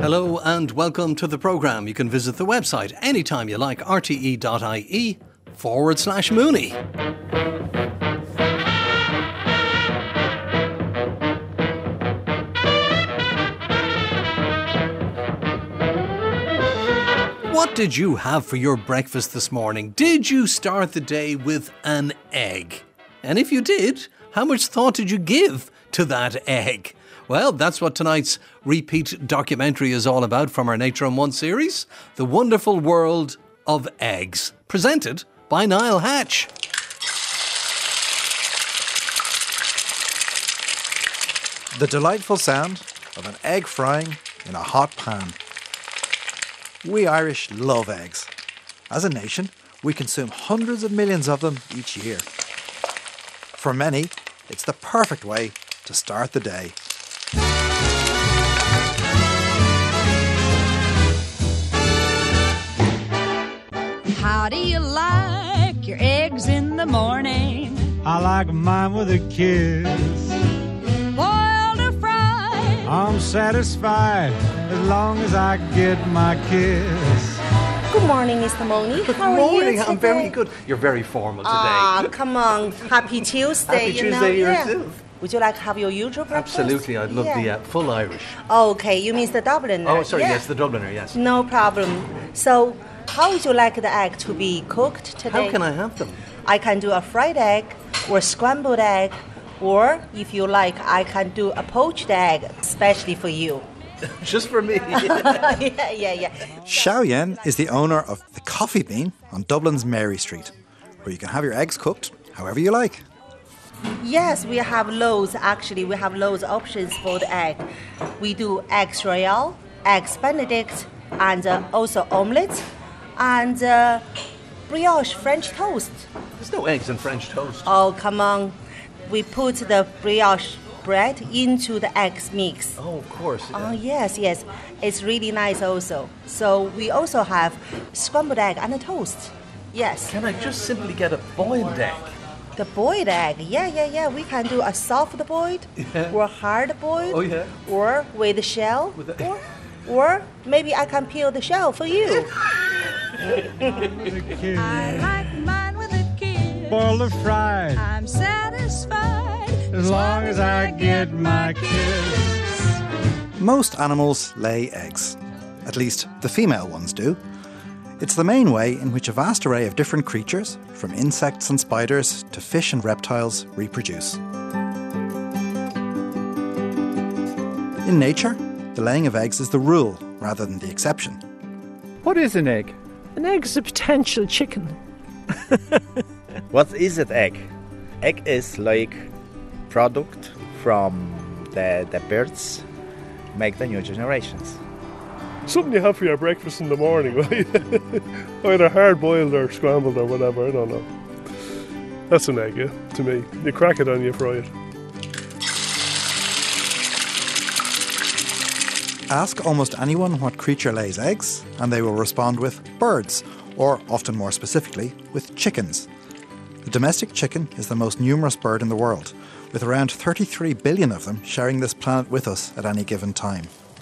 Hello and welcome to the programme. You can visit the website anytime you like, rte.ie/Mooney. What did you have for your breakfast this morning? Did you start the day with an egg? And if you did, how much thought did you give to that egg? Well, that's what tonight's repeat documentary is all about from our Nature on One series, The Wonderful World of Eggs, presented by Niall Hatch. The delightful sound of an egg frying in a hot pan. We Irish love eggs. As a nation, we consume hundreds of millions of them each year. For many, it's the perfect way to start the day. How do you like your eggs in the morning? I like mine with a kiss. Boiled or fried? I'm satisfied as long as I get my kiss. Good morning, Mr. Money. How are you today? I'm very good. You're very formal today. Ah, come on. Happy Tuesday. Happy Tuesday yourself. Would you like to have your usual breakfast? Absolutely, I'd love the full Irish. Okay, you mean the Dubliner? Oh, sorry, yes, the Dubliner, yes. No problem. So, how would you like the egg to be cooked today? How can I have them? I can do a fried egg or scrambled egg, or if you like, I can do a poached egg, especially for you. Just for me. Yeah. Xiao Yan is the owner of The Coffee Bean on Dublin's Mary Street, where you can have your eggs cooked however you like. Yes, we have loads. Actually, we have loads of options for the egg. We do eggs royale, eggs benedict, and also omelette, and brioche French toast. There's no eggs in French toast. Oh, come on. We put the brioche bread into the eggs mix. Oh, of course. Yeah. Oh, yes. It's really nice also. So we also have scrambled egg and a toast. Yes. Can I just simply get a boiled egg? The boiled egg, yeah. We can do a soft boiled or hard boiled, or with a shell, or maybe I can peel the shell for you. I like mine with a kiss. Boiled or fried, I'm satisfied as long as I get my kiss. Most animals lay eggs. At least the female ones do. It's the main way in which a vast array of different creatures, from insects and spiders to fish and reptiles, reproduce. In nature, the laying of eggs is the rule rather than the exception. What is an egg? An egg is a potential chicken. What is an egg? Egg is like product from the birds make the new generations. Something you have for your breakfast in the morning, right? Either hard-boiled or scrambled or whatever, I don't know. That's an egg, yeah, to me. You crack it and you fry it. Ask almost anyone what creature lays eggs, and they will respond with birds, or often more specifically, with chickens. The domestic chicken is the most numerous bird in the world, with around 33 billion of them sharing this planet with us at any given time.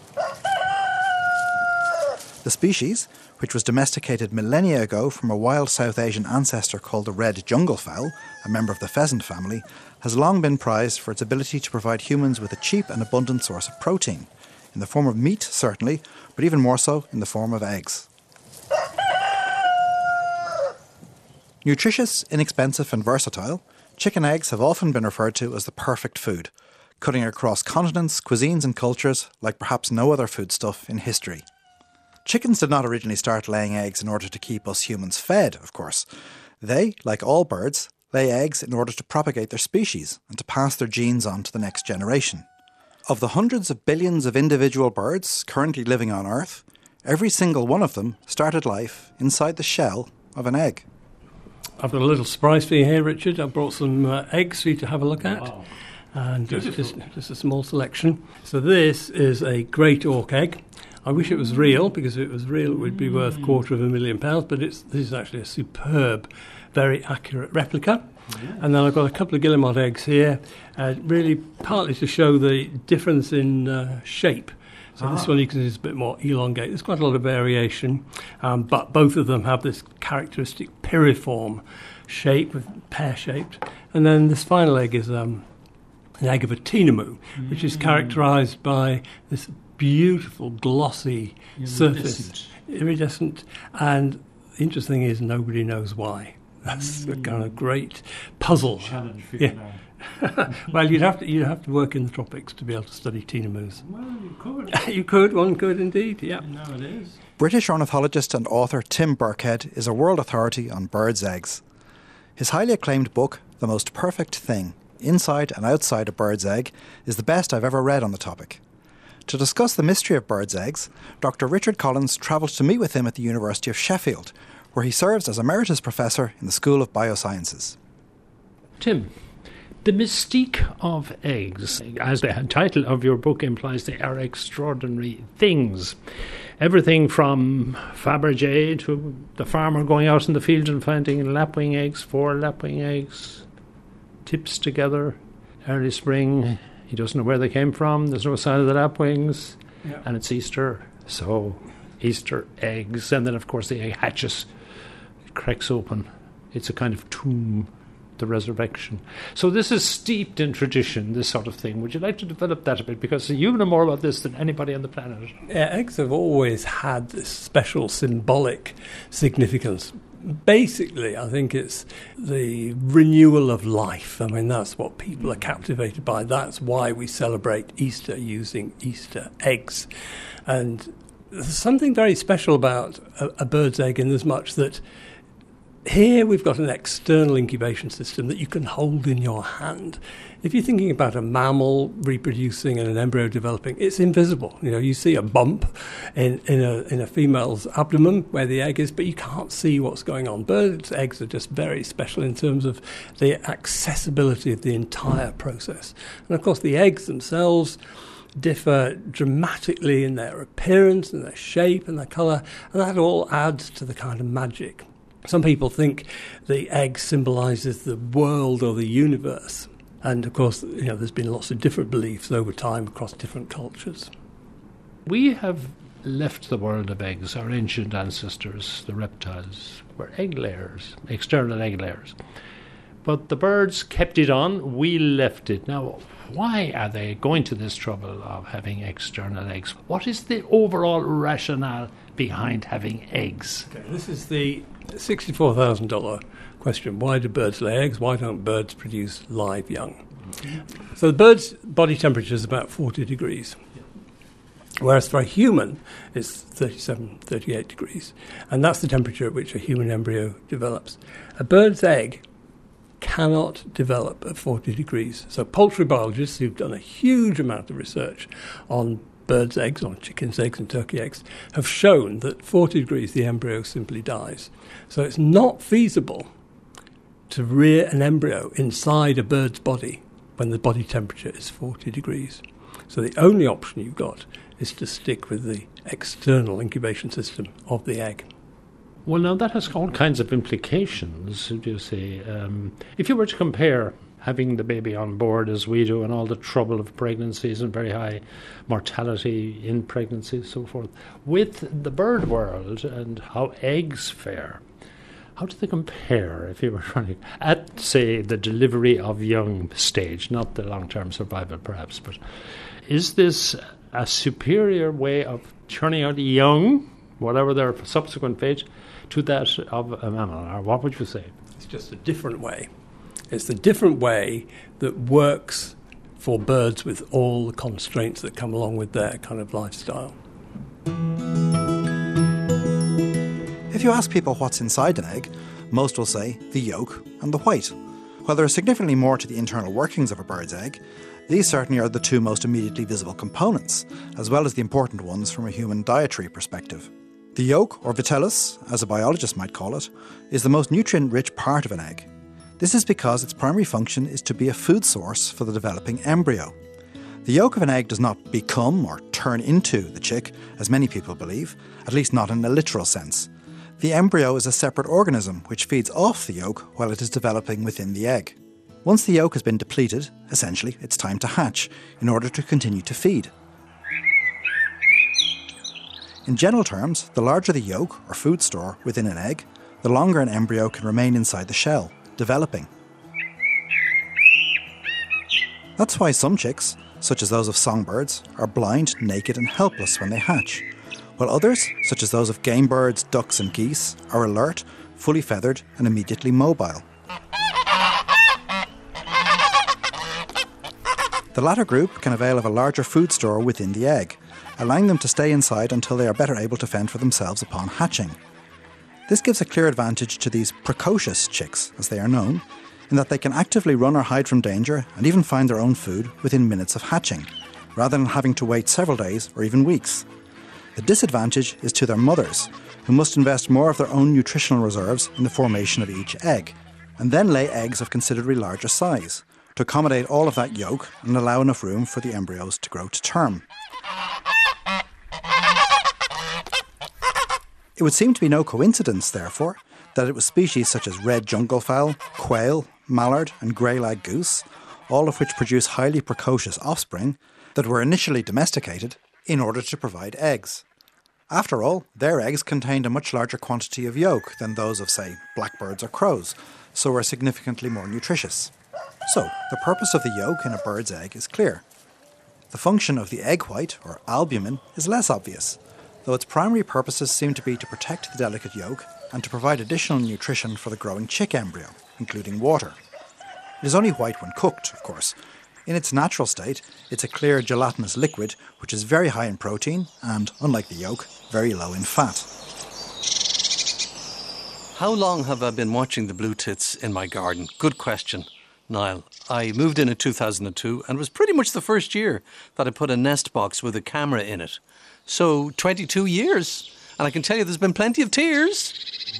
The species, which was domesticated millennia ago from a wild South Asian ancestor called the red jungle fowl, a member of the pheasant family, has long been prized for its ability to provide humans with a cheap and abundant source of protein, in the form of meat certainly, but even more so in the form of eggs. Nutritious, inexpensive and versatile, chicken eggs have often been referred to as the perfect food, cutting across continents, cuisines and cultures like perhaps no other foodstuff in history. Chickens did not originally start laying eggs in order to keep us humans fed, of course. They, like all birds, lay eggs in order to propagate their species and to pass their genes on to the next generation. Of the hundreds of billions of individual birds currently living on Earth, every single one of them started life inside the shell of an egg. I've got a little surprise for you here, Richard. I brought some eggs for you to have a look at. Wow. And just a small selection. So this is a great auk egg. I wish it was real, because if it was real it would be worth £250,000, but this is actually a superb, very accurate replica. And then I've got a couple of Guillemot eggs here, really partly to show the difference in shape. So this one you can see is a bit more elongate. There's quite a lot of variation, but both of them have this characteristic piriform shape, pear-shaped. And then this final egg is an egg of a tinamou, which is characterised by this beautiful glossy surface, iridescent. And the interesting thing is nobody knows why. That's the kind of great puzzle. Challenge figured out. Well, you'd have to work in the tropics to be able to study tinamous. Well, you could. One could indeed, yeah. Nowadays. British ornithologist and author Tim Birkhead is a world authority on birds' eggs. His highly acclaimed book, The Most Perfect Thing, Inside and Outside a Bird's Egg, is the best I've ever read on the topic. To discuss the mystery of birds' eggs, Dr. Richard Collins travelled to meet with him at the University of Sheffield, where he serves as Emeritus Professor in the School of Biosciences. Tim, the mystique of eggs, as the title of your book implies, they are extraordinary things. Everything from Fabergé to the farmer going out in the field and finding lapwing eggs, 4 lapwing eggs, tips together, early spring. He doesn't know where they came from. There's no sign of the lapwings. Yeah. And it's Easter, so Easter eggs. And then, of course, the egg hatches. It cracks open. It's a kind of tomb, the resurrection. So this is steeped in tradition, this sort of thing. Would you like to develop that a bit? Because you know more about this than anybody on the planet. Yeah, eggs have always had this special symbolic significance. Basically, I think it's the renewal of life. I mean, that's what people are captivated by. That's why we celebrate Easter using Easter eggs. And there's something very special about a bird's egg in as much that here we've got an external incubation system that you can hold in your hand. If you're thinking about a mammal reproducing and an embryo developing, it's invisible. You know, you see a bump in a female's abdomen where the egg is, but you can't see what's going on. Birds' eggs are just very special in terms of the accessibility of the entire process. And of course, the eggs themselves differ dramatically in their appearance and their shape and their colour, and that all adds to the kind of magic. Some people think the egg symbolises the world or the universe. And, of course, you know, there's been lots of different beliefs over time across different cultures. We have left the world of eggs. Our ancient ancestors, the reptiles, were egg layers, external egg layers. But the birds kept it on, we left it. Now, why are they going to this trouble of having external eggs? What is the overall rationale behind having eggs? Okay, this is the $64,000 question. Why do birds lay eggs? Why don't birds produce live young? So the bird's body temperature is about 40 degrees, whereas for a human it's 37, 38 degrees. And that's the temperature at which a human embryo develops. A bird's egg cannot develop at 40 degrees. So poultry biologists who've done a huge amount of research on birds' eggs, on chickens' eggs and turkey eggs, have shown that 40 degrees the embryo simply dies. So it's not feasible to rear an embryo inside a bird's body when the body temperature is 40 degrees. So the only option you've got is to stick with the external incubation system of the egg. Well, now that has all kinds of implications, do you say? If you were to compare having the baby on board as we do and all the trouble of pregnancies and very high mortality in pregnancy and so forth, with the bird world and how eggs fare, how do they compare if you were running at, say, the delivery of young stage, not the long-term survival perhaps, but is this a superior way of churning out young, whatever their subsequent fate, to that of a mammal, or what would you say? It's just a different way. It's the different way that works for birds with all the constraints that come along with their kind of lifestyle. If you ask people what's inside an egg, most will say the yolk and the white. While there is significantly more to the internal workings of a bird's egg, these certainly are the two most immediately visible components, as well as the important ones from a human dietary perspective. The yolk, or vitellus, as a biologist might call it, is the most nutrient-rich part of an egg. This is because its primary function is to be a food source for the developing embryo. The yolk of an egg does not become or turn into the chick, as many people believe, at least not in a literal sense. The embryo is a separate organism which feeds off the yolk while it is developing within the egg. Once the yolk has been depleted, essentially, it's time to hatch in order to continue to feed. In general terms, the larger the yolk or food store within an egg, the longer an embryo can remain inside the shell, developing. That's why some chicks, such as those of songbirds, are blind, naked and helpless when they hatch, while others, such as those of game birds, ducks and geese, are alert, fully feathered and immediately mobile. The latter group can avail of a larger food store within the egg, allowing them to stay inside until they are better able to fend for themselves upon hatching. This gives a clear advantage to these precocious chicks, as they are known, in that they can actively run or hide from danger and even find their own food within minutes of hatching, rather than having to wait several days or even weeks. The disadvantage is to their mothers, who must invest more of their own nutritional reserves in the formation of each egg, and then lay eggs of considerably larger size, to accommodate all of that yolk and allow enough room for the embryos to grow to term. It would seem to be no coincidence, therefore, that it was species such as red junglefowl, quail, mallard and grey-lag goose, all of which produce highly precocious offspring, that were initially domesticated in order to provide eggs. After all, their eggs contained a much larger quantity of yolk than those of, say, blackbirds or crows, so were significantly more nutritious. So, the purpose of the yolk in a bird's egg is clear. The function of the egg white, or albumin, is less obvious, though its primary purposes seem to be to protect the delicate yolk and to provide additional nutrition for the growing chick embryo, including water. It is only white when cooked, of course. In its natural state, it's a clear gelatinous liquid which is very high in protein and, unlike the yolk, very low in fat. How long have I been watching the blue tits in my garden? Good question, Niall. I moved in 2002 and it was pretty much the first year that I put a nest box with a camera in it. So 22 years, and I can tell you there's been plenty of tears.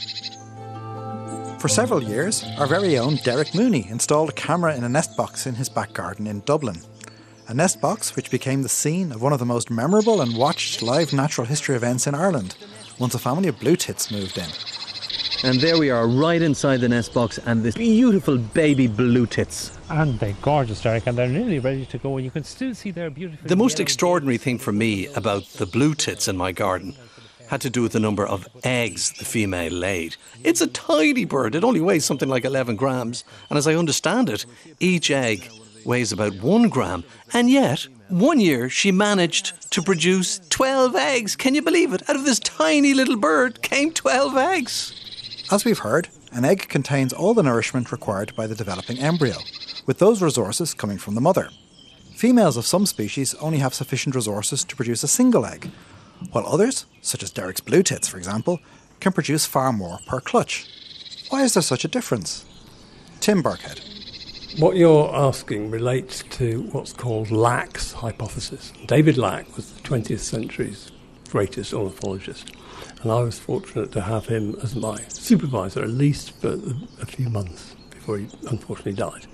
For several years, our very own Derek Mooney installed a camera in a nest box in his back garden in Dublin. A nest box which became the scene of one of the most memorable and watched live natural history events in Ireland, once a family of blue tits moved in. And there we are, right inside the nest box, and this beautiful baby blue tits. And they're gorgeous, Derek, and they're nearly ready to go. You can still see their beautiful... The most extraordinary thing for me about the blue tits in my garden had to do with the number of eggs the female laid. It's a tiny bird. It only weighs something like 11 grams. And as I understand it, each egg weighs about 1 gram. And yet, one year she managed to produce 12 eggs. Can you believe it? Out of this tiny little bird came 12 eggs. As we've heard, an egg contains all the nourishment required by the developing embryo, with those resources coming from the mother. Females of some species only have sufficient resources to produce a single egg, while others, such as Derek's blue tits for example, can produce far more per clutch. Why is there such a difference? Tim Burkhead. What you're asking relates to what's called Lack's hypothesis. David Lack was the 20th century's greatest ornithologist, and I was fortunate to have him as my supervisor, at least for a few months before he unfortunately died.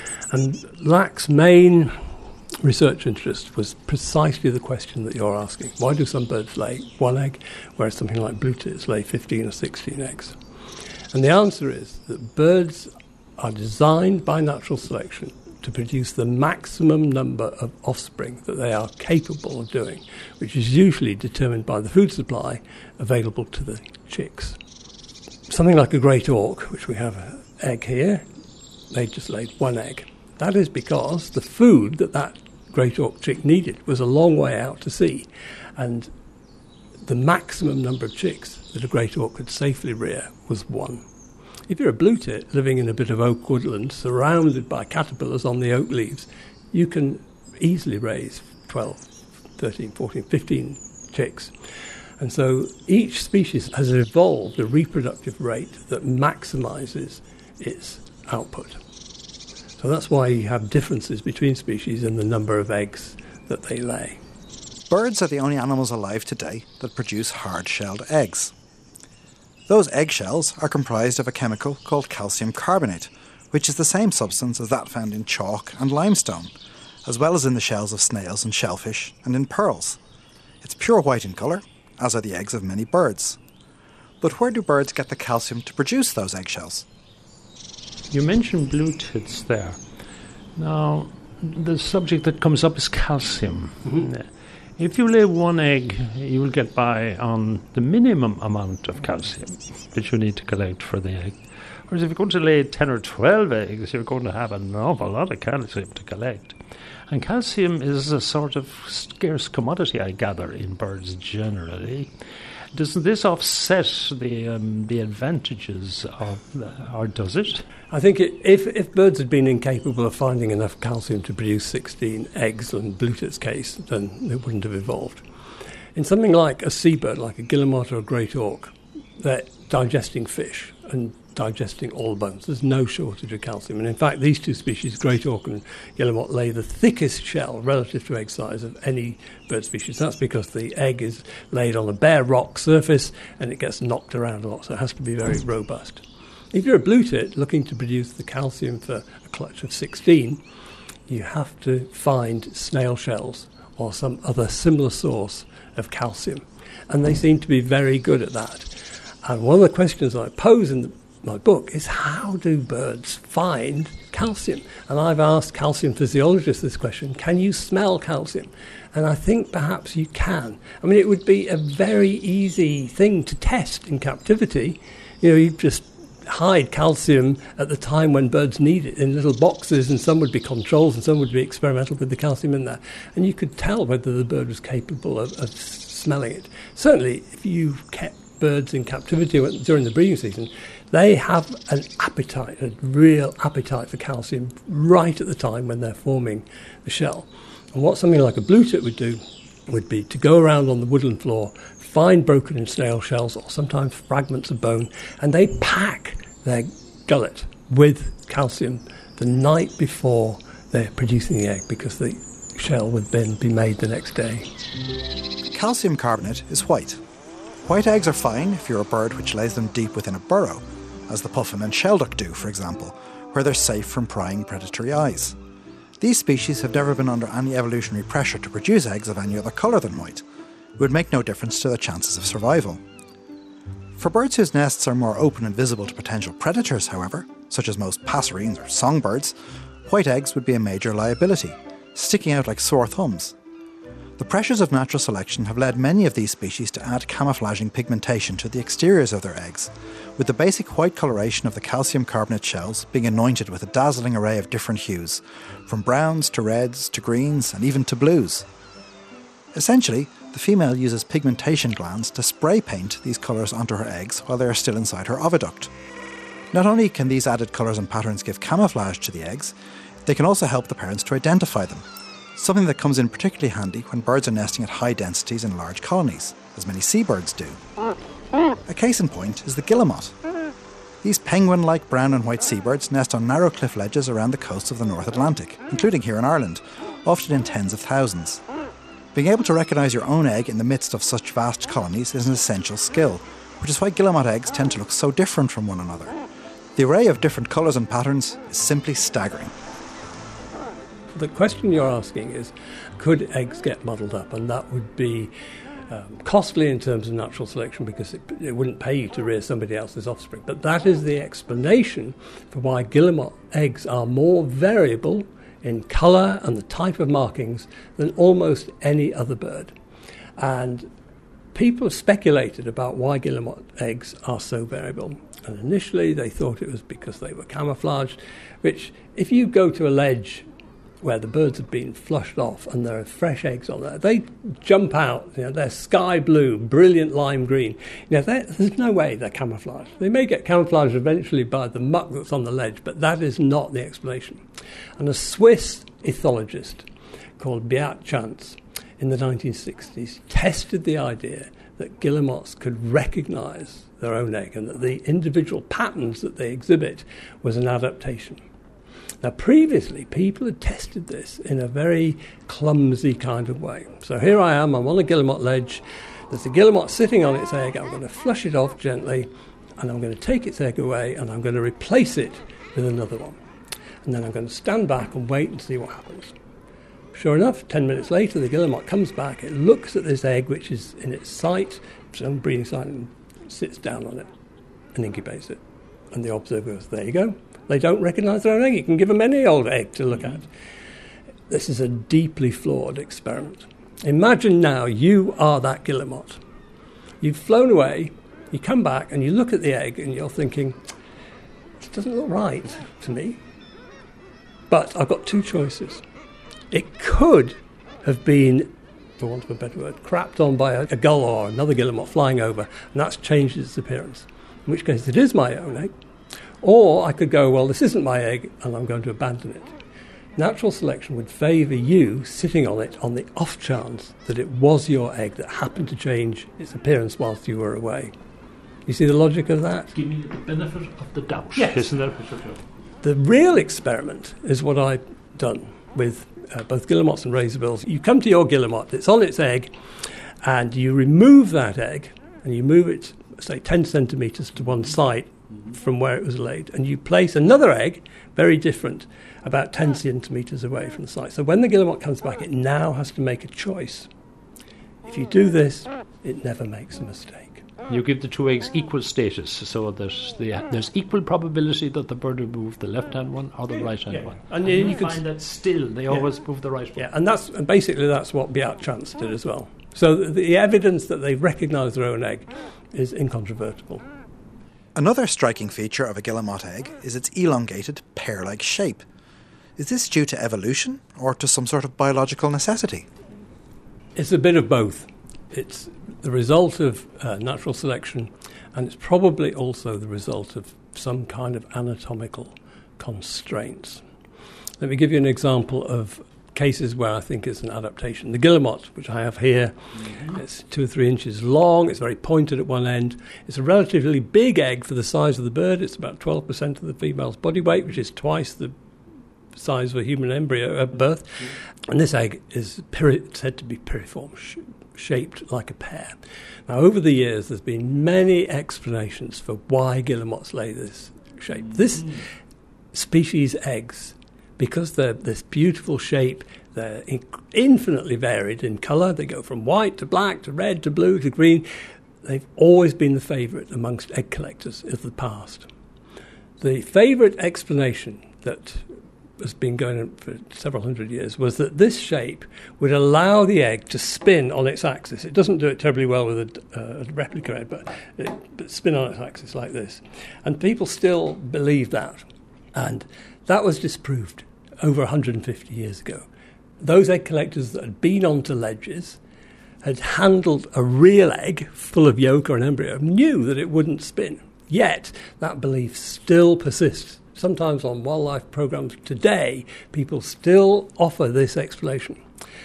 And Lack's main research interest was precisely the question that you're asking. Why do some birds lay 1 egg, whereas something like blue tits lay 15 or 16 eggs? And the answer is that birds are designed by natural selection to produce the maximum number of offspring that they are capable of doing, which is usually determined by the food supply available to the chicks. Something like a great auk, which we have an egg here, they just laid 1 egg. That is because the food that great auk chick needed was a long way out to sea, and the maximum number of chicks that a great auk could safely rear was 1. If you're a blue tit living in a bit of oak woodland surrounded by caterpillars on the oak leaves, you can easily raise 12, 13, 14, 15 chicks. And so each species has evolved a reproductive rate that maximises its output. So that's why you have differences between species in the number of eggs that they lay. Birds are the only animals alive today that produce hard-shelled eggs. Those eggshells are comprised of a chemical called calcium carbonate, which is the same substance as that found in chalk and limestone, as well as in the shells of snails and shellfish and in pearls. It's pure white in colour, as are the eggs of many birds. But where do birds get the calcium to produce those eggshells? You mentioned blue tits there. Now, the subject that comes up is calcium. Mm-hmm. If you lay one egg, you will get by on the minimum amount of calcium that you need to collect for the egg. Whereas if you're going to lay 10 or 12 eggs, you're going to have an awful lot of calcium to collect. And calcium is a sort of scarce commodity, I gather, in birds generally. Doesn't this offset the advantages or does it? I think if birds had been incapable of finding enough calcium to produce 16 eggs, in blue tit's case, then it wouldn't have evolved. In something like a seabird, like a guillemot or a great auk, they're digesting fish and digesting all bones. There's no shortage of calcium. And in fact, these two species, great auk and guillemot, lay the thickest shell relative to egg size of any bird species. That's because the egg is laid on a bare rock surface and it gets knocked around a lot, so it has to be very robust. If you're a blue tit looking to produce the calcium for a clutch of 16, you have to find snail shells or some other similar source of calcium. And they seem to be very good at that. And one of the questions I pose in my book is, how do birds find calcium? And I've asked calcium physiologists this question: can you smell calcium? And I think perhaps you can. I mean, it would be a very easy thing to test in captivity. You just hide calcium at the time when birds need it in little boxes, and some would be controls and some would be experimental with the calcium in there. And you could tell whether the bird was capable of smelling it. Certainly, if you kept birds in captivity during the breeding season, they have an appetite, a real appetite for calcium right at the time when they're forming the shell. And what something like a blue tit would do would be to go around on the woodland floor, find broken in snail shells or sometimes fragments of bone, and they pack their gullet with calcium the night before they're producing the egg, because the shell would then be made the next day. Calcium carbonate is white. White eggs are fine if you're a bird which lays them deep within a burrow, as the puffin and shelduck do, for example, where they're safe from prying predatory eyes. These species have never been under any evolutionary pressure to produce eggs of any other colour than white. It would make no difference to their chances of survival. For birds whose nests are more open and visible to potential predators, however, such as most passerines or songbirds, white eggs would be a major liability, sticking out like sore thumbs. The pressures of natural selection have led many of these species to add camouflaging pigmentation to the exteriors of their eggs, with the basic white coloration of the calcium carbonate shells being anointed with a dazzling array of different hues, from browns to reds to greens and even to blues. Essentially, the female uses pigmentation glands to spray paint these colours onto her eggs while they are still inside her oviduct. Not only can these added colours and patterns give camouflage to the eggs, they can also help the parents to identify them, something that comes in particularly handy when birds are nesting at high densities in large colonies, as many seabirds do. A case in point is the guillemot. These penguin-like brown and white seabirds nest on narrow cliff ledges around the coasts of the North Atlantic, including here in Ireland, often in tens of thousands. Being able to recognise your own egg in the midst of such vast colonies is an essential skill, which is why guillemot eggs tend to look so different from one another. The array of different colours and patterns is simply staggering. The question you're asking is, could eggs get muddled up? And that would be costly in terms of natural selection, because it wouldn't pay you to rear somebody else's offspring. But that is the explanation for why guillemot eggs are more variable in colour and the type of markings than almost any other bird. And people have speculated about why guillemot eggs are so variable. And initially they thought it was because they were camouflaged, which, if you go to a ledge where the birds have been flushed off and there are fresh eggs on there, they jump out. They're sky blue, brilliant lime green. There's no way they're camouflaged. They may get camouflaged eventually by the muck that's on the ledge, but that is not the explanation. And a Swiss ethologist called Beat Chance in the 1960s tested the idea that guillemots could recognise their own egg and that the individual patterns that they exhibit was an adaptation. Now, previously, people had tested this in a very clumsy kind of way. So here I am, I'm on a guillemot ledge. There's a guillemot sitting on its egg. I'm going to flush it off gently, and I'm going to take its egg away, and I'm going to replace it with another one. And then I'm going to stand back and wait and see what happens. Sure enough, 10 minutes later, the guillemot comes back. It looks at this egg, which is in its site, its own breeding site, and sits down on it and incubates it. And the observer goes, there you go. They don't recognise their own egg. You can give them any old egg to look at. This is a deeply flawed experiment. Imagine now you are that guillemot. You've flown away, you come back and you look at the egg and you're thinking, this doesn't look right to me. But I've got two choices. It could have been, for want of a better word, crapped on by a gull or another guillemot flying over, and that's changed its appearance, in which case it is my own egg. Or I could go, well, this isn't my egg, and I'm going to abandon it. Natural selection would favour you sitting on it on the off chance that it was your egg that happened to change its appearance whilst you were away. You see the logic of that? Give me the benefit of the doubt. Yes. Isn't that what you're doing? The real experiment is what I've done with both guillemots and razorbills. You come to your guillemot, it's on its egg, and you remove that egg, and you move it, say, 10 centimetres to one side from where it was laid, and you place another egg, very different, about 10 centimetres away from the site. So when the guillemot comes back, it now has to make a choice. If you do this, it never makes a mistake. You give the two eggs equal status, so that there's equal probability that the bird will move the left-hand one or the right-hand one. And you can find that still they always move the right one. Yeah, and basically that's what Beat Chance did as well. So the evidence that they recognise their own egg is incontrovertible. Another striking feature of a guillemot egg is its elongated, pear-like shape. Is this due to evolution or to some sort of biological necessity? It's a bit of both. It's the result of natural selection, and it's probably also the result of some kind of anatomical constraints. Let me give you an example of cases where I think it's an adaptation. The guillemot, which I have here, it's 2 or 3 inches long, it's very pointed at one end. It's a relatively big egg for the size of the bird. It's about 12% of the female's body weight, which is twice the size of a human embryo at birth. And this egg is said to be piriform, shaped like a pear. Now, over the years, there's been many explanations for why guillemots lay this shape. This species eggs, because they're this beautiful shape, they're infinitely varied in colour. They go from white to black to red to blue to green. They've always been the favourite amongst egg collectors of the past. The favourite explanation that has been going on for several hundred years was that this shape would allow the egg to spin on its axis. It doesn't do it terribly well with a replica egg, but it spin on its axis like this. And people still believe that. And that was disproved over 150 years ago. Those egg collectors that had been onto ledges had handled a real egg full of yolk or an embryo, knew that it wouldn't spin. Yet that belief still persists. Sometimes on wildlife programs today, people still offer this explanation.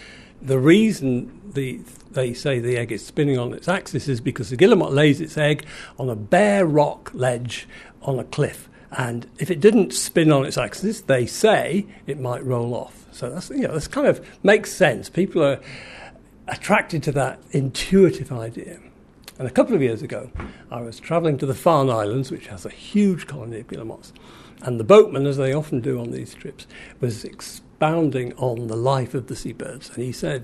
The reason they say the egg is spinning on its axis is because the guillemot lays its egg on a bare rock ledge on a cliff. And if it didn't spin on its axis, they say it might roll off. So that's kind of makes sense. People are attracted to that intuitive idea. And a couple of years ago, I was travelling to the Farne Islands, which has a huge colony of guillemots. And the boatman, as they often do on these trips, was expounding on the life of the seabirds. And he said,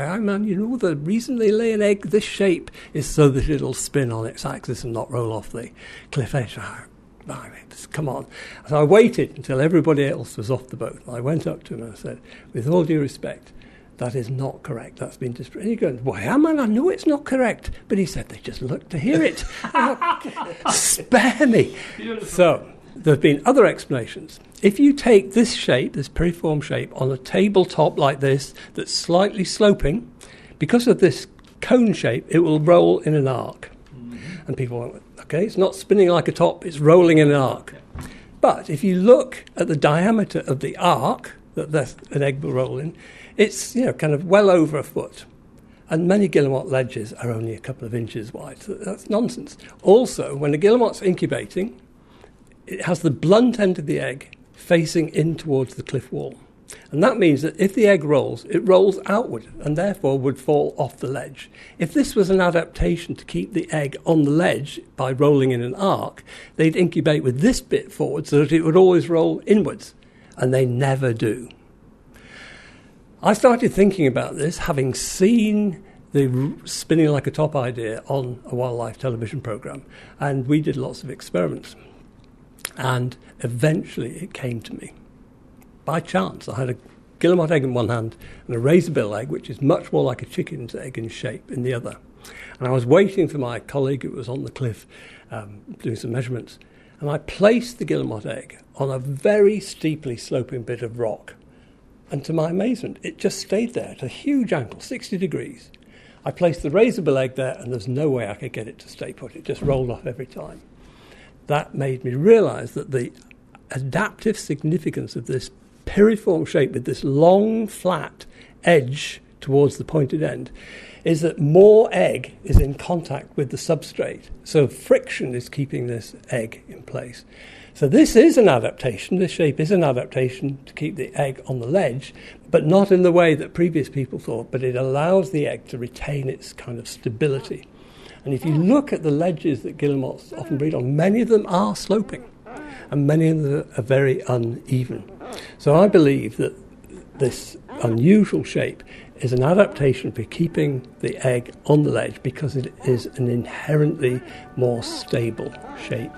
the reason they lay an egg this shape is so that it'll spin on its axis and not roll off the cliff edge. Come on. So I waited until everybody else was off the boat. I went up to him and I said, with all due respect, that is not correct. That's been disproved. And he goes, well, man, I know it's not correct. But he said, they just look to hear it. Spare me. Beautiful. So there have been other explanations. If you take this shape, this piriform shape, on a tabletop like this that's slightly sloping, because of this cone shape, it will roll in an arc. And people went, okay, it's not spinning like a top, it's rolling in an arc. But if you look at the diameter of the arc that an egg will roll in, it's kind of well over a foot. And many guillemot ledges are only a couple of inches wide. So that's nonsense. Also, when the guillemot's incubating, it has the blunt end of the egg facing in towards the cliff wall. And that means that if the egg rolls, it rolls outward and therefore would fall off the ledge. If this was an adaptation to keep the egg on the ledge by rolling in an arc, they'd incubate with this bit forward so that it would always roll inwards. And they never do. I started thinking about this, having seen the spinning like a top idea on a wildlife television programme, and we did lots of experiments. And eventually it came to me. By chance, I had a guillemot egg in one hand and a razorbill egg, which is much more like a chicken's egg in shape, in the other. And I was waiting for my colleague who was on the cliff doing some measurements, and I placed the guillemot egg on a very steeply sloping bit of rock. And to my amazement, it just stayed there at a huge angle, 60 degrees. I placed the razorbill egg there, and there's no way I could get it to stay put. It just rolled off every time. That made me realise that the adaptive significance of this piriform shape with this long, flat edge towards the pointed end is that more egg is in contact with the substrate. So friction is keeping this egg in place. So this is an adaptation. This shape is an adaptation to keep the egg on the ledge, but not in the way that previous people thought, but it allows the egg to retain its kind of stability. And if you look at the ledges that guillemots often breed on, many of them are sloping, and many of them are very uneven. So I believe that this unusual shape is an adaptation for keeping the egg on the ledge because it is an inherently more stable shape.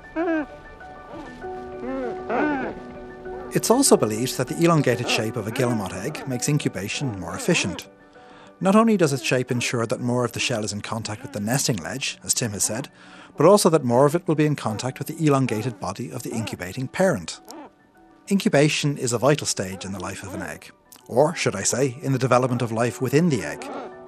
It's also believed that the elongated shape of a guillemot egg makes incubation more efficient. Not only does its shape ensure that more of the shell is in contact with the nesting ledge, as Tim has said, but also that more of it will be in contact with the elongated body of the incubating parent. Incubation is a vital stage in the life of an egg, or, should I say, in the development of life within the egg.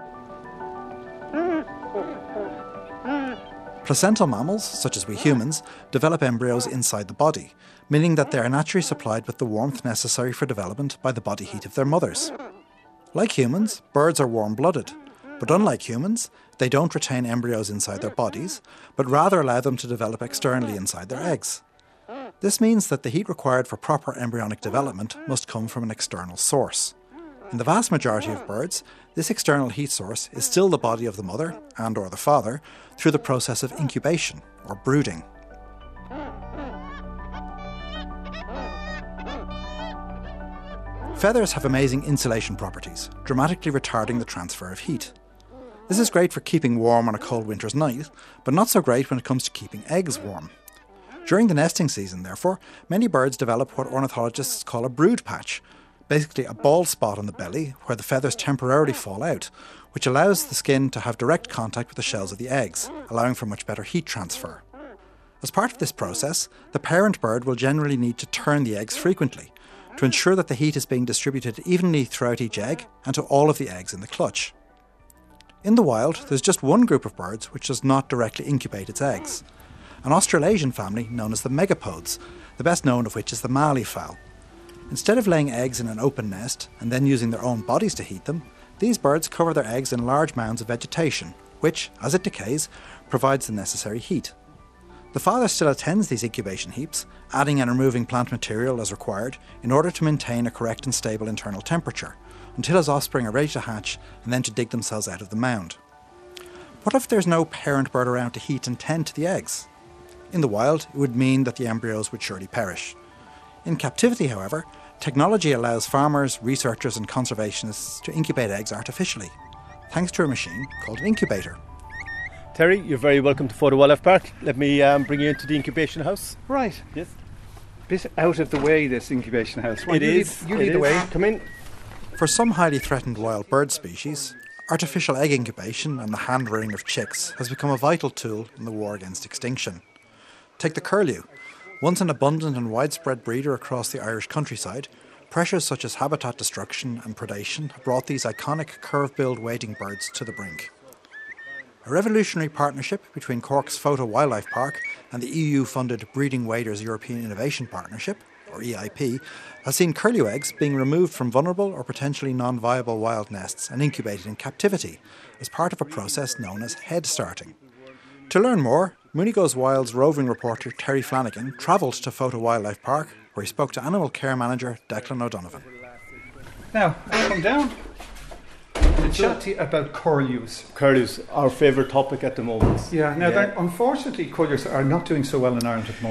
Placental mammals, such as we humans, develop embryos inside the body, meaning that they are naturally supplied with the warmth necessary for development by the body heat of their mothers. Like humans, birds are warm-blooded, but unlike humans, they don't retain embryos inside their bodies, but rather allow them to develop externally inside their eggs. This means that the heat required for proper embryonic development must come from an external source. In the vast majority of birds, this external heat source is still the body of the mother and or the father through the process of incubation, or brooding. Feathers have amazing insulation properties, dramatically retarding the transfer of heat. This is great for keeping warm on a cold winter's night, but not so great when it comes to keeping eggs warm. During the nesting season, therefore, many birds develop what ornithologists call a brood patch, basically a bald spot on the belly where the feathers temporarily fall out, which allows the skin to have direct contact with the shells of the eggs, allowing for much better heat transfer. As part of this process, the parent bird will generally need to turn the eggs frequently, to ensure that the heat is being distributed evenly throughout each egg and to all of the eggs in the clutch. In the wild, there's just one group of birds which does not directly incubate its eggs, an Australasian family known as the megapodes, the best known of which is the mallee fowl. Instead of laying eggs in an open nest and then using their own bodies to heat them, these birds cover their eggs in large mounds of vegetation, which, as it decays, provides the necessary heat. The father still attends these incubation heaps, adding and removing plant material as required in order to maintain a correct and stable internal temperature, until his offspring are ready to hatch and then to dig themselves out of the mound. What if there's no parent bird around to heat and tend to the eggs? In the wild, it would mean that the embryos would surely perish. In captivity, however, technology allows farmers, researchers and conservationists to incubate eggs artificially, thanks to a machine called an incubator. Terry, you're very welcome to Photo Wildlife Park. Let me bring you into the incubation house. Right. Yes. Bit out of the way, this incubation house. It is. You lead the way. Come in. For some highly threatened wild bird species, artificial egg incubation and the hand-rearing of chicks has become a vital tool in the war against extinction. Take the curlew. Once an abundant and widespread breeder across the Irish countryside, pressures such as habitat destruction and predation have brought these iconic curve-billed wading birds to the brink. A revolutionary partnership between Cork's Photo Wildlife Park and the EU-funded Breeding Waders European Innovation Partnership, or EIP, has seen curlew eggs being removed from vulnerable or potentially non-viable wild nests and incubated in captivity as part of a process known as head starting. To learn more, Mooney Goes Wild's roving reporter Terry Flanagan travelled to Photo Wildlife Park, where he spoke to animal care manager Declan O'Donovan. Now, come down to chat to you about curlews. Curlews, our favourite topic at the moment. Yeah, now unfortunately curlews are not doing so well in Ireland at the moment.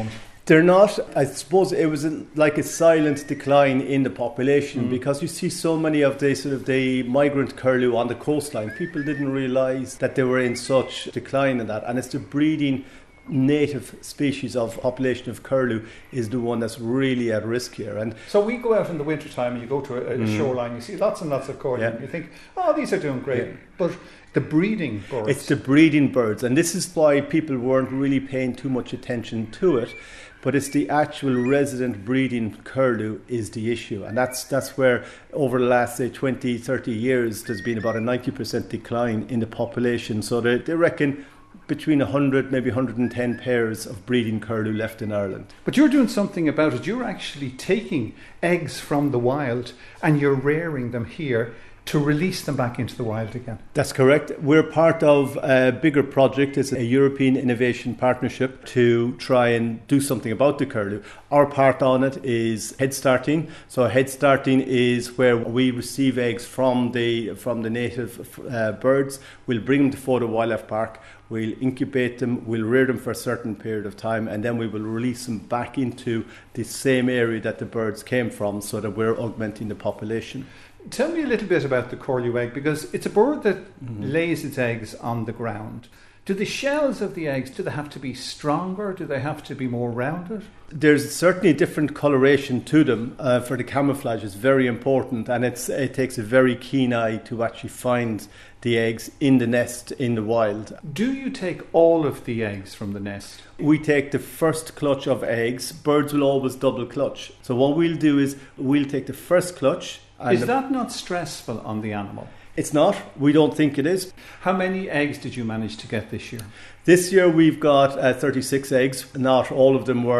They're not. I suppose it was like a silent decline in the population because you see so many of the migrant curlew on the coastline. People didn't realise that they were in such decline in that, and it's the breeding native species of population of curlew is the one that's really at risk here. And so we go out in the winter time and you go to a shoreline, you see lots and lots of curlew, and you think, oh, these are doing great, but the breeding birds. It's the breeding birds, and this is why people weren't really paying too much attention to it. But it's the actual resident breeding curlew is the issue. And that's where over the last, say, 20, 30 years, there's been about a 90% decline in the population. So they reckon between 100, maybe 110 pairs of breeding curlew left in Ireland. But you're doing something about it. You're actually taking eggs from the wild and you're rearing them here to release them back into the wild again. That's correct. We're part of a bigger project. It's a European Innovation Partnership to try and do something about the curlew. Our part on it is head starting. So head starting is where we receive eggs from the native birds. We'll bring them to Photo Wildlife Park. We'll incubate them, we'll rear them for a certain period of time, and then we will release them back into the same area that the birds came from so that we're augmenting the population. Tell me a little bit about the curlew egg, because it's a bird that lays its eggs on the ground. Do the shells of the eggs, do they have to be stronger? Do they have to be more rounded? There's certainly a different coloration to them. For the camouflage, it's very important, and it takes a very keen eye to actually find the eggs in the nest in the wild. Do you take all of the eggs from the nest? We take the first clutch of eggs. Birds will always double clutch. So what we'll do is we'll take the first clutch. Is that not stressful on the animal? It's not. We don't think it is. How many eggs did you manage to get this year? This year we've got 36 eggs. Not all of them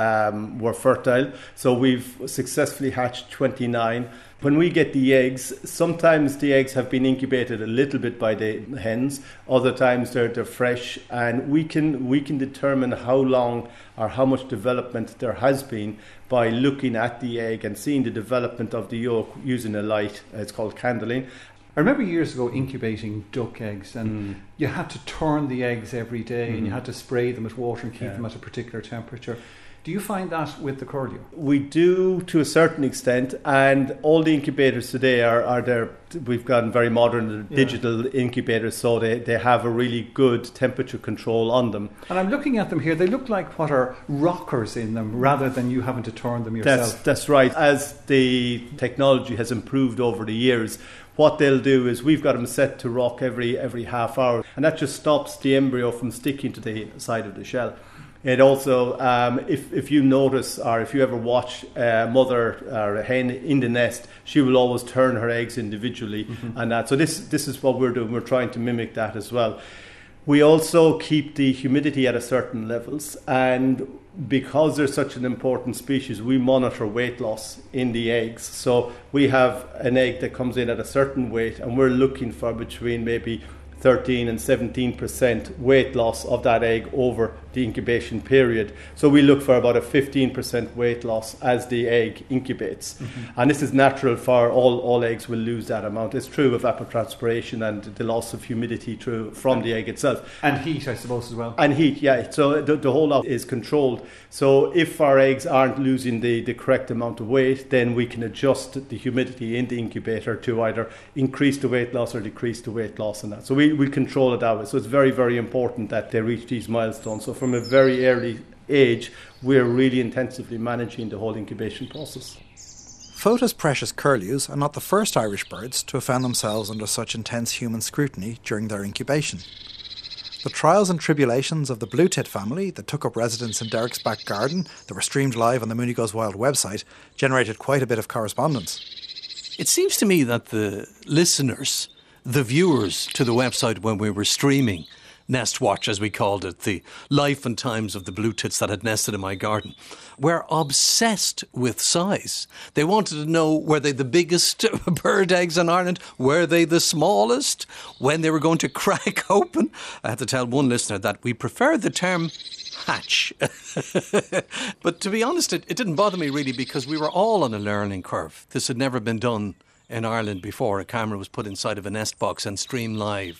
were fertile. So we've successfully hatched 29. When we get the eggs, sometimes the eggs have been incubated a little bit by the hens. Other times they're fresh, and we can determine how long or how much development there has been by looking at the egg and seeing the development of the yolk using a light. It's called candling. I remember years ago incubating duck eggs, and you had to turn the eggs every day and you had to spray them with water and keep them at a particular temperature. Do you find that with the curlew? We do to a certain extent, and all the incubators today are there. We've gotten very modern digital incubators, so they have a really good temperature control on them. And I'm looking at them here, they look like what are rockers in them rather than you having to turn them yourself. That's right. As the technology has improved over the years, what they'll do is we've got them set to rock every half hour, and that just stops the embryo from sticking to the side of the shell. It also, if you notice or if you ever watch a mother or a hen in the nest, she will always turn her eggs individually, and that. So this is what we're doing. We're trying to mimic that as well. We also keep the humidity at a certain levels, and because they're such an important species, we monitor weight loss in the eggs. So we have an egg that comes in at a certain weight, and we're looking for between maybe 13 and 17% weight loss of that egg over the incubation period. So we look for about a 15% weight loss as the egg incubates. And this is natural for all eggs will lose that amount. It's true of evapotranspiration and the loss of humidity from the egg itself. And heat, I suppose, as well. And heat, yeah. So the whole lot is controlled. So if our eggs aren't losing the correct amount of weight, then we can adjust the humidity in the incubator to either increase the weight loss or decrease the weight loss and that. So we control it that way. So it's very, very important that they reach these milestones. So from a very early age, we're really intensively managing the whole incubation process. Photo's precious curlews are not the first Irish birds to have found themselves under such intense human scrutiny during their incubation. The trials and tribulations of the blue tit family that took up residence in Derek's back garden, that were streamed live on the Mooney Goes Wild website, generated quite a bit of correspondence. It seems to me that the listeners, the viewers to the website when we were streaming Nest Watch, as we called it, the life and times of the blue tits that had nested in my garden, were obsessed with size. They wanted to know, were they the biggest bird eggs in Ireland? Were they the smallest? When they were going to crack open? I had to tell one listener that we prefer the term hatch. But to be honest, it didn't bother me really, because we were all on a learning curve. This had never been done in Ireland before. A camera was put inside of a nest box and streamed live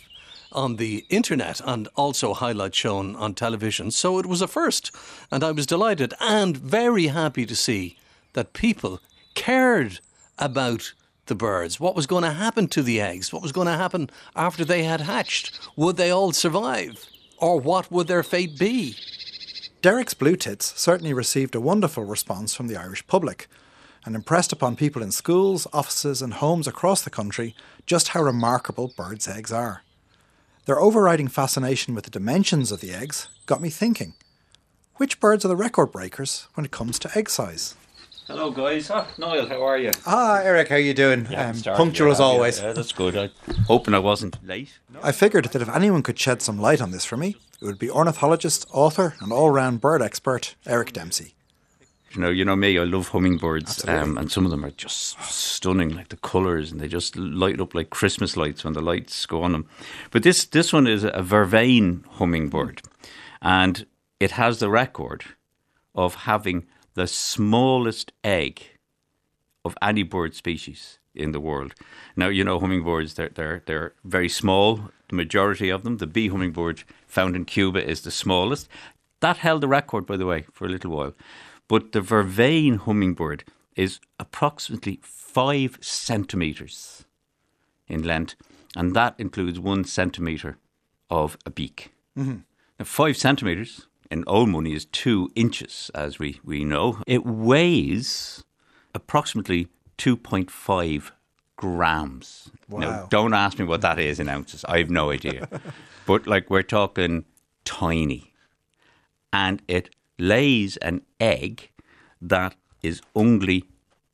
on the internet and also highlights shown on television. So it was a first, and I was delighted and very happy to see that people cared about the birds. What was going to happen to the eggs? What was going to happen after they had hatched? Would they all survive? Or what would their fate be? Derek's Blue Tits certainly received a wonderful response from the Irish public and impressed upon people in schools, offices and homes across the country just how remarkable birds' eggs are. Their overriding fascination with the dimensions of the eggs got me thinking, which birds are the record breakers when it comes to egg size? Hello guys. Niall, how are you? Eric, how you doing? Punctual as always. Yeah, that's good. I'm hoping I wasn't late. I figured that if anyone could shed some light on this for me, it would be ornithologist, author and all-round bird expert Eric Dempsey. You know me, I love hummingbirds, and some of them are just stunning, like the colours, and they just light up like Christmas lights when the lights go on them. But this one is a vervain hummingbird, and it has the record of having the smallest egg of any bird species in the world. Now, you know, hummingbirds, they're very small, the majority of them. The bee hummingbird found in Cuba is the smallest. That held the record, by the way, for a little while. But the vervain hummingbird is approximately 5 centimetres in length, and that includes 1 centimetre of a beak. Mm-hmm. Now, 5 centimetres in old money is 2 inches, as we know. It weighs approximately 2.5 grams. Wow. Now, don't ask me what that is in ounces. I have no idea. But, we're talking tiny. And it lays an egg that is only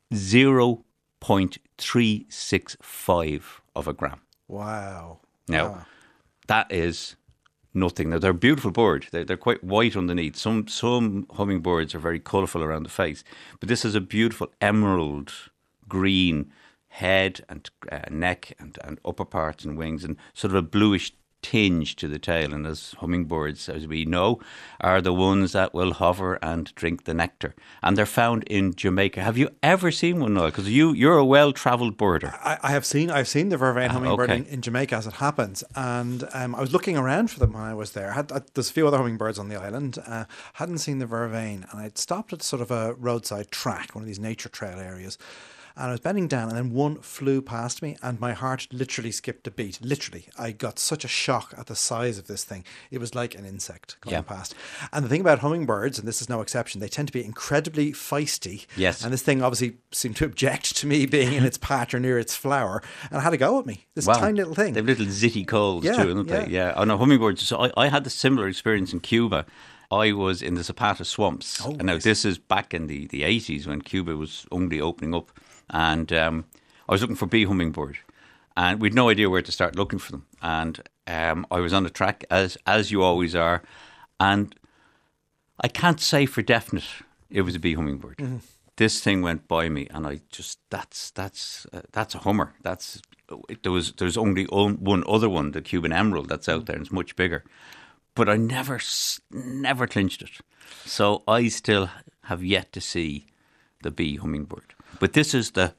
0.365 of a gram. Wow. Now, that is nothing. Now, they're a beautiful bird. They're quite white underneath. Some hummingbirds are very colourful around the face. But this is a beautiful emerald green head and neck and upper parts and wings and sort of a bluish tinge to the tail. And as hummingbirds, as we know, are the ones that will hover and drink the nectar. And they're found in Jamaica. Have you ever seen one, Noel? Because you're a well-travelled birder. I've seen the vervain hummingbird in Jamaica, as it happens. And I was looking around for them when I was there. There's a few other hummingbirds on the island. Hadn't seen the vervain. And I'd stopped at sort of a roadside track, one of these nature trail areas. And I was bending down and then one flew past me and my heart literally skipped a beat. Literally. I got such a shock at the size of this thing. It was like an insect going past. And the thing about hummingbirds, and this is no exception, they tend to be incredibly feisty. Yes. And this thing obviously seemed to object to me being in its patch or near its flower and had a go at me. This tiny little thing. They have little zitty calls too, don't they? Yeah. Oh no, hummingbirds. So I had a similar experience in Cuba. I was in the Zapata swamps. And now this is back in the 80s when Cuba was only opening up. And I was looking for bee hummingbird, and we'd no idea where to start looking for them. And I was on the track, as you always are, and I can't say for definite it was a bee hummingbird. Mm-hmm. This thing went by me, and I just that's a hummer. There's only one other one, the Cuban emerald, that's out there, and it's much bigger. But I never clinched it, so I still have yet to see the bee hummingbird. But this is the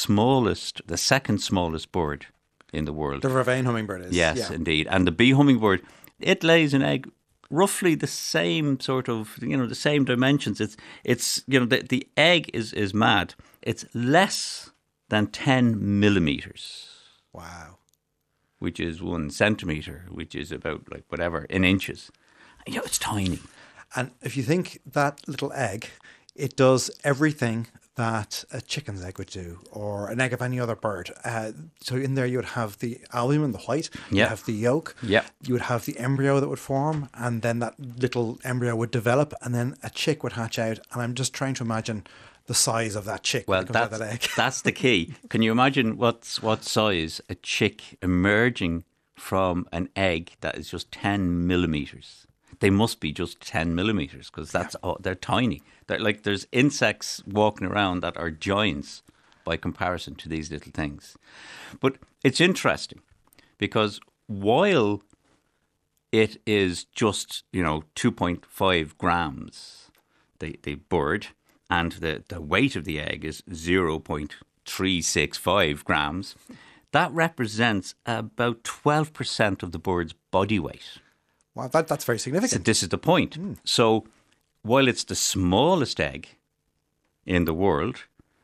second smallest bird in the world. The vervain hummingbird is. Yes, indeed. And the bee hummingbird, it lays an egg roughly the same sort of, the same dimensions. It's the egg is mad. It's less than 10 millimetres. Wow. Which is 1 centimetre, which is about in inches. It's tiny. And if you think that little egg, it does everything that a chicken's egg would do, or an egg of any other bird. So in there you would have the albumen, the white, you would have the yolk, you would have the embryo that would form, and then that little embryo would develop, and then a chick would hatch out. And I'm just trying to imagine the size of that chick when it comes out of that egg. That's the key. Can you imagine what size a chick emerging from an egg that is just 10 millimetres? They must be just 10 millimetres because they're tiny. There's insects walking around that are giants by comparison to these little things. But it's interesting because while it is just 2.5 grams, the bird, and the weight of the egg is 0.365 grams, that represents about 12% of the bird's body weight. Wow, that's very significant. So this is the point. So while it's the smallest egg in the world,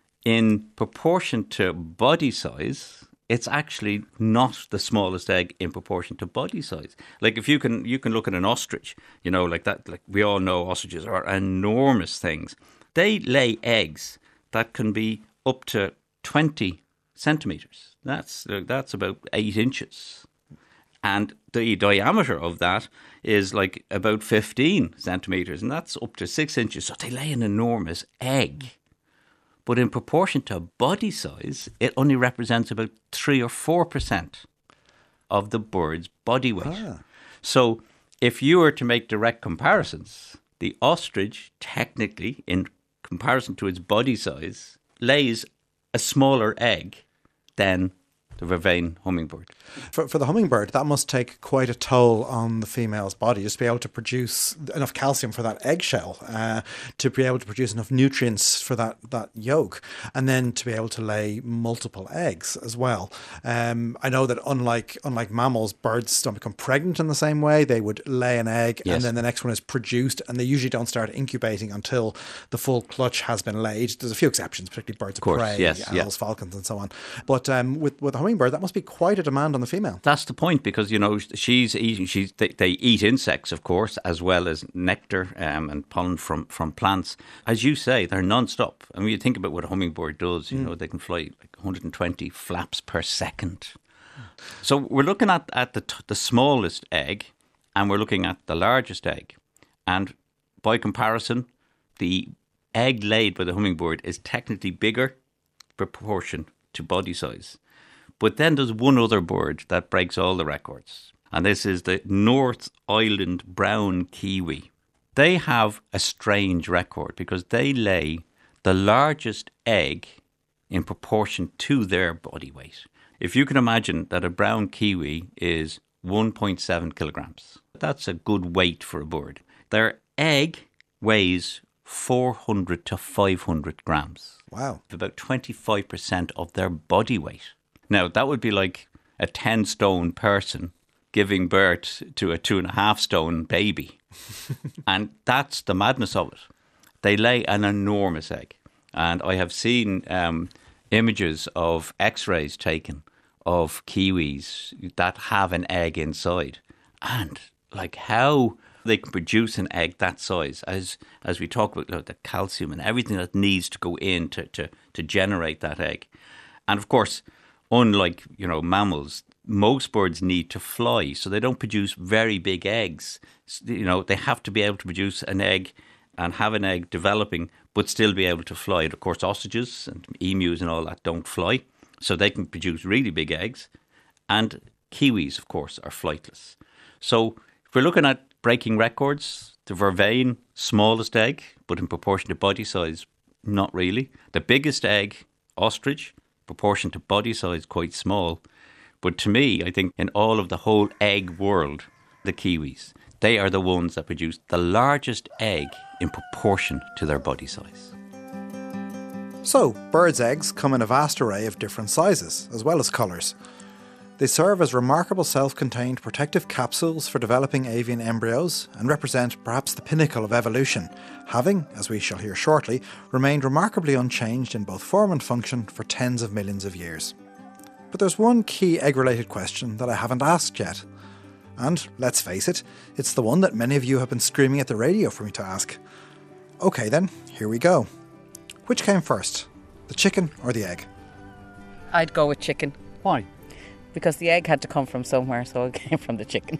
in proportion to body size, it's actually not the smallest egg in proportion to body size. Like if you can look at an ostrich, like that. Like we all know, ostriches are enormous things. They lay eggs that can be up to 20 centimeters. That's about 8 inches. And the diameter of that is like about 15 centimetres, and that's up to 6 inches. So they lay an enormous egg. But in proportion to body size, it only represents about 3 or 4% of the bird's body weight. So if you were to make direct comparisons, the ostrich technically, in comparison to its body size, lays a smaller egg than the Vervain hummingbird. For the hummingbird, that must take quite a toll on the female's body, just to be able to produce enough calcium for that eggshell, to be able to produce enough nutrients for that yolk, and then to be able to lay multiple eggs as well. I know that unlike mammals, birds don't become pregnant in the same way. They would lay an egg, and then the next one is produced, and they usually don't start incubating until the full clutch has been laid. There's a few exceptions, particularly birds of prey, owls, falcons, and so on. But with a hummingbird, that must be quite a demand on the female. That's the point, because she's eating. They eat insects, of course, as well as nectar and pollen from plants. As you say, they're non-stop. I mean, you think about what a hummingbird does. They can fly like 120 flaps per second. So we're looking at the smallest egg, and we're looking at the largest egg, and by comparison, the egg laid by the hummingbird is technically bigger proportion to body size. But then there's one other bird that breaks all the records, and this is the North Island brown kiwi. They have a strange record because they lay the largest egg in proportion to their body weight. If you can imagine that a brown kiwi is 1.7 kilograms, that's a good weight for a bird. Their egg weighs 400 to 500 grams. Wow. About 25% of their body weight. Now, that would be like a 10-stone person giving birth to a 2.5-stone baby. And that's the madness of it. They lay an enormous egg. And I have seen images of x-rays taken of kiwis that have an egg inside. And like how they can produce an egg that size, as we talk about the calcium and everything that needs to go in to generate that egg. And of course, unlike, mammals, most birds need to fly, so they don't produce very big eggs. They have to be able to produce an egg and have an egg developing, but still be able to fly. And of course, ostriches and emus and all that don't fly, so they can produce really big eggs. And kiwis, of course, are flightless. So if we're looking at breaking records, the Vervain, smallest egg, but in proportion to body size, not really. The biggest egg, ostrich, proportion to body size, quite small. But to me, I think in all of the whole egg world, the kiwis, they are the ones that produce the largest egg in proportion to their body size. So, birds' eggs come in a vast array of different sizes, as well as colours. They serve as remarkable self-contained protective capsules for developing avian embryos and represent perhaps the pinnacle of evolution, having, as we shall hear shortly, remained remarkably unchanged in both form and function for tens of millions of years. But there's one key egg-related question that I haven't asked yet. And, let's face it, it's the one that many of you have been screaming at the radio for me to ask. OK then, here we go. Which came first, the chicken or the egg? I'd go with chicken. Why? Because the egg had to come from somewhere, so it came from the chicken.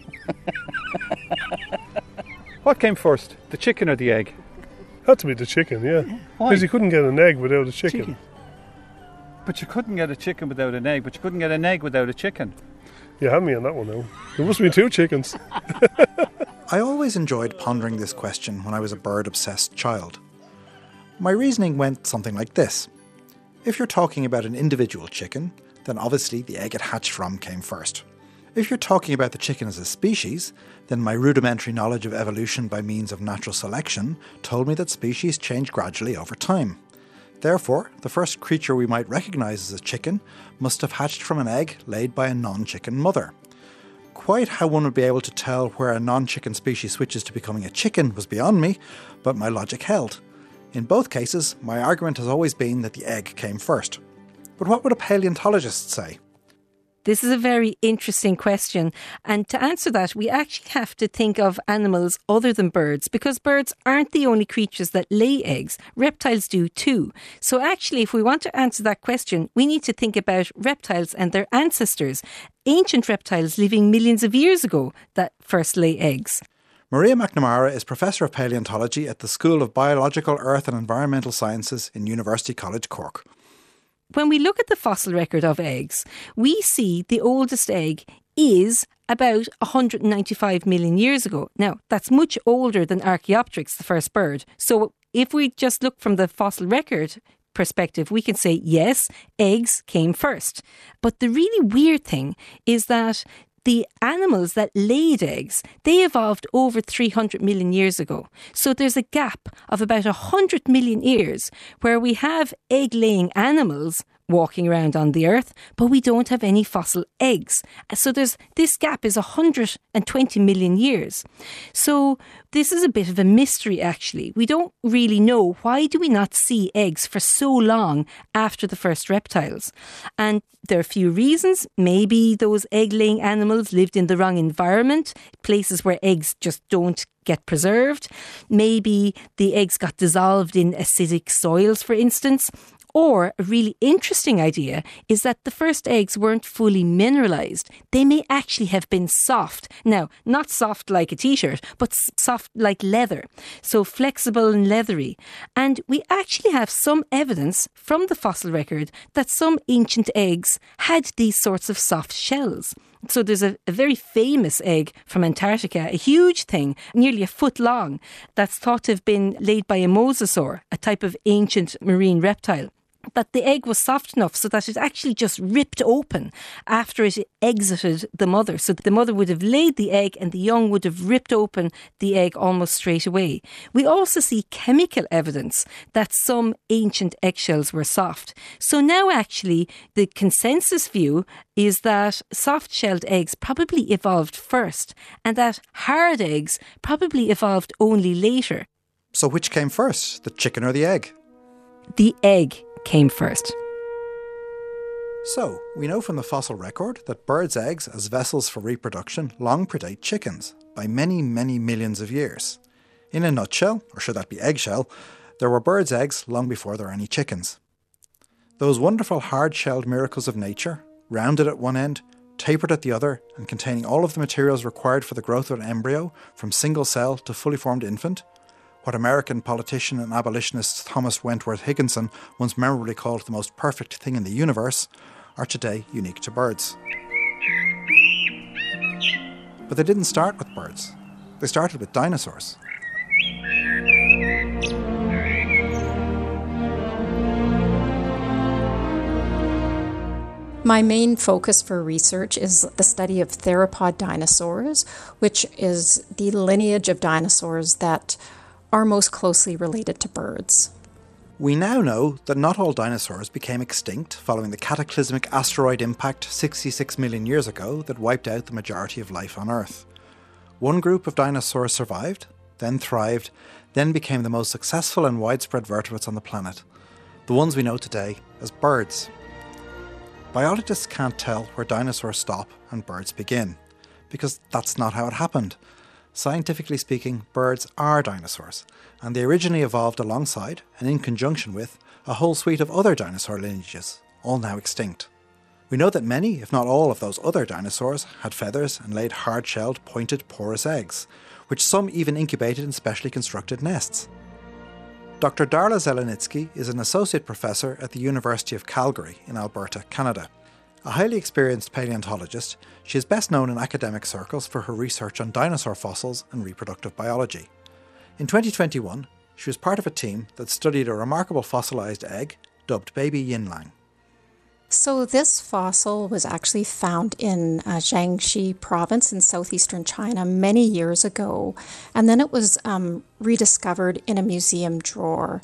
What came first, the chicken or the egg? Had to be the chicken, yeah. Why? Because you couldn't get an egg without a chicken. But you couldn't get a chicken without an egg, but you couldn't get an egg without a chicken. You had me on that one now. There must be 2 chickens. I always enjoyed pondering this question when I was a bird-obsessed child. My reasoning went something like this. If you're talking about an individual chicken, then obviously the egg it hatched from came first. If you're talking about the chicken as a species, then my rudimentary knowledge of evolution by means of natural selection told me that species change gradually over time. Therefore, the first creature we might recognise as a chicken must have hatched from an egg laid by a non-chicken mother. Quite how one would be able to tell where a non-chicken species switches to becoming a chicken was beyond me, but my logic held. In both cases, my argument has always been that the egg came first. But what would a paleontologist say? This is a very interesting question. And to answer that, we actually have to think of animals other than birds, because birds aren't the only creatures that lay eggs. Reptiles do too. So actually, if we want to answer that question, we need to think about reptiles and their ancestors, ancient reptiles living millions of years ago that first lay eggs. Maria McNamara is Professor of Paleontology at the School of Biological, Earth and Environmental Sciences in University College Cork. When we look at the fossil record of eggs, we see the oldest egg is about 195 million years ago. Now, that's much older than Archaeopteryx, the first bird. So if we just look from the fossil record perspective, we can say, yes, eggs came first. But the really weird thing is that the animals that laid eggs, they evolved over 300 million years ago. So there's a gap of about 100 million years where we have egg-laying animals walking around on the earth, but we don't have any fossil eggs. So this gap is 120 million years. So this is a bit of a mystery, actually. We don't really know, why do we not see eggs for so long after the first reptiles? And there are a few reasons. Maybe those egg-laying animals lived in the wrong environment, places where eggs just don't get preserved. Maybe the eggs got dissolved in acidic soils, for instance. Or a really interesting idea is that the first eggs weren't fully mineralised. They may actually have been soft. Now, not soft like a t-shirt, but soft like leather. So flexible and leathery. And we actually have some evidence from the fossil record that some ancient eggs had these sorts of soft shells. So there's a very famous egg from Antarctica, a huge thing, nearly a foot long, that's thought to have been laid by a mosasaur, a type of ancient marine reptile. That the egg was soft enough so that it actually just ripped open after it exited the mother. So the mother would have laid the egg and the young would have ripped open the egg almost straight away. We also see chemical evidence that some ancient eggshells were soft. So now actually the consensus view is that soft-shelled eggs probably evolved first and that hard eggs probably evolved only later. So which came first, the chicken or the egg? The egg came first. So, we know from the fossil record that birds' eggs as vessels for reproduction long predate chickens by many, many millions of years. In a nutshell, or should that be eggshell, there were birds' eggs long before there were any chickens. Those wonderful hard-shelled miracles of nature, rounded at one end, tapered at the other, and containing all of the materials required for the growth of an embryo from single cell to fully formed infant, what American politician and abolitionist Thomas Wentworth Higginson once memorably called the most perfect thing in the universe, are today unique to birds. But they didn't start with birds. They started with dinosaurs. My main focus for research is the study of theropod dinosaurs, which is the lineage of dinosaurs that are most closely related to birds. We now know that not all dinosaurs became extinct following the cataclysmic asteroid impact 66 million years ago that wiped out the majority of life on Earth. One group of dinosaurs survived, then thrived, then became the most successful and widespread vertebrates on the planet, the ones we know today as birds. Biologists can't tell where dinosaurs stop and birds begin, because that's not how it happened. Scientifically speaking, birds are dinosaurs, and they originally evolved alongside and in conjunction with a whole suite of other dinosaur lineages, all now extinct. We know that many, if not all, of those other dinosaurs had feathers and laid hard-shelled, pointed, porous eggs, which some even incubated in specially constructed nests. Dr. Darla Zelenitsky is an associate professor at the University of Calgary in Alberta, Canada. A highly experienced paleontologist, she is best known in academic circles for her research on dinosaur fossils and reproductive biology. In 2021, she was part of a team that studied a remarkable fossilised egg dubbed Baby Yinlang. So this fossil was actually found in Jiangxi province in southeastern China many years ago, and then it was rediscovered in a museum drawer.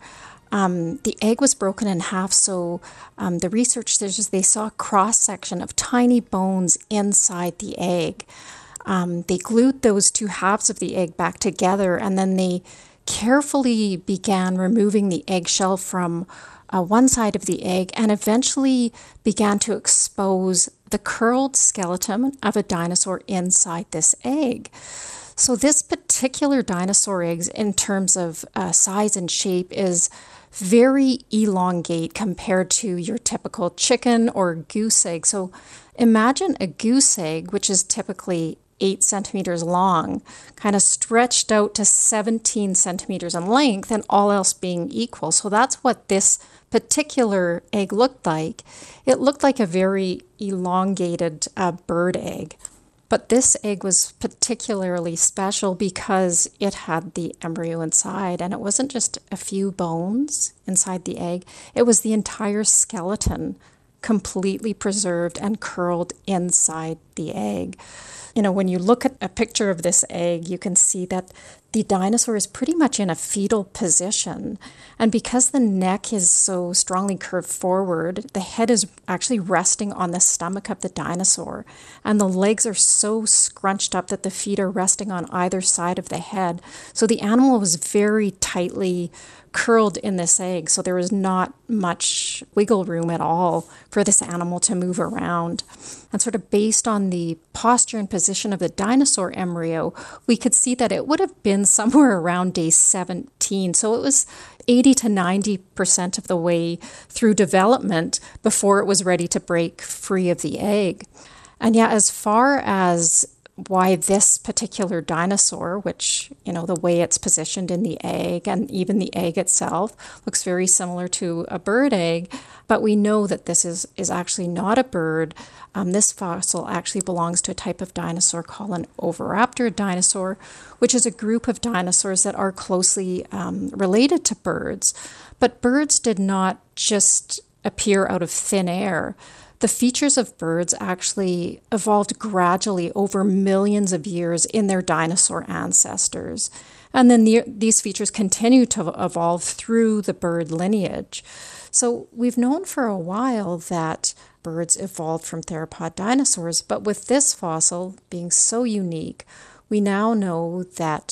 The egg was broken in half, so the researchers, they saw a cross-section of tiny bones inside the egg. They glued those two halves of the egg back together, and then they carefully began removing the eggshell from one side of the egg and eventually began to expose the curled skeleton of a dinosaur inside this egg. So this particular dinosaur egg, in terms of size and shape, is very elongate compared to your typical chicken or goose egg. So imagine a goose egg, which is typically 8 centimeters long, kind of stretched out to 17 centimeters in length, and all else being equal. So that's what this particular egg looked like. It looked like a very elongated bird egg. But this egg was particularly special because it had the embryo inside, and it wasn't just a few bones inside the egg. It was the entire skeleton completely preserved and curled inside the egg. You know, when you look at a picture of this egg, you can see that the dinosaur is pretty much in a fetal position. And because the neck is so strongly curved forward, the head is actually resting on the stomach of the dinosaur. And the legs are so scrunched up that the feet are resting on either side of the head. So the animal was very tightly curled in this egg. So there was not much wiggle room at all for this animal to move around. And sort of based on the posture and position of the dinosaur embryo, we could see that it would have been somewhere around day 17. So it was 80 to 90% of the way through development before it was ready to break free of the egg. And yeah, as far as why this particular dinosaur, which, you know, the way it's positioned in the egg and even the egg itself looks very similar to a bird egg, but we know that this is actually not a bird. This fossil actually belongs to a type of dinosaur called an oviraptor dinosaur, which is a group of dinosaurs that are closely related to birds. But birds did not just appear out of thin air. The features of birds actually evolved gradually over millions of years in their dinosaur ancestors. And then these features continue to evolve through the bird lineage. So we've known for a while that birds evolved from theropod dinosaurs, but with this fossil being so unique, we now know that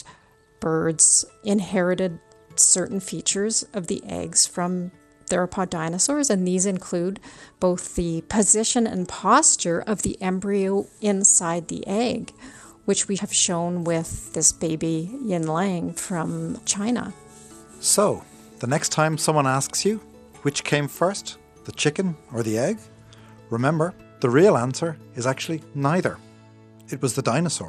birds inherited certain features of the eggs from theropod dinosaurs, and these include both the position and posture of the embryo inside the egg, which we have shown with this baby Yinlang from China. So, the next time someone asks you, which came first, the chicken or the egg? Remember, the real answer is actually neither. It was the dinosaur.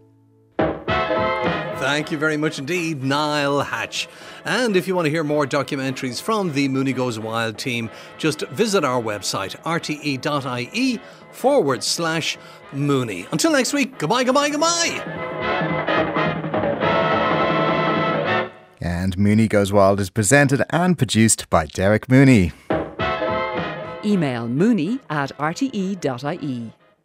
Thank you very much indeed, Niall Hatch. And if you want to hear more documentaries from the Mooney Goes Wild team, just visit our website, rte.ie/Mooney. Until next week, goodbye, goodbye, goodbye. And Mooney Goes Wild is presented and produced by Derek Mooney. Email mooney@rte.ie.